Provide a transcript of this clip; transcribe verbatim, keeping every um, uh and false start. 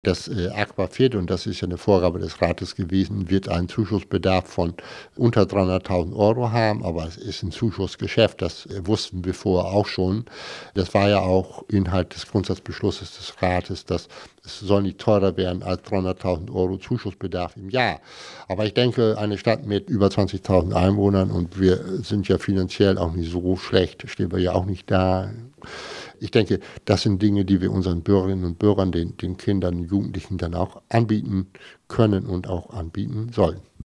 Das äh, Aquafed, und das ist ja eine Vorgabe des Rates gewesen, wird einen Zuschussbedarf von unter dreihunderttausend Euro haben, aber es ist ein Zuschussgeschäft, das äh, wussten wir vorher auch schon. Das war ja auch Inhalt des Grundsatzbeschlusses des Rates, dass es soll nicht teurer werden als dreihunderttausend Euro Zuschussbedarf im Jahr. Aber ich denke, eine Stadt mit über zwanzigtausend Einwohnern, und wir sind ja finanziell auch nicht so schlecht, stehen wir ja auch nicht da. Ich denke, das sind Dinge, die wir unseren Bürgerinnen und Bürgern, den, den Kindern und Jugendlichen dann auch anbieten können und auch anbieten sollen.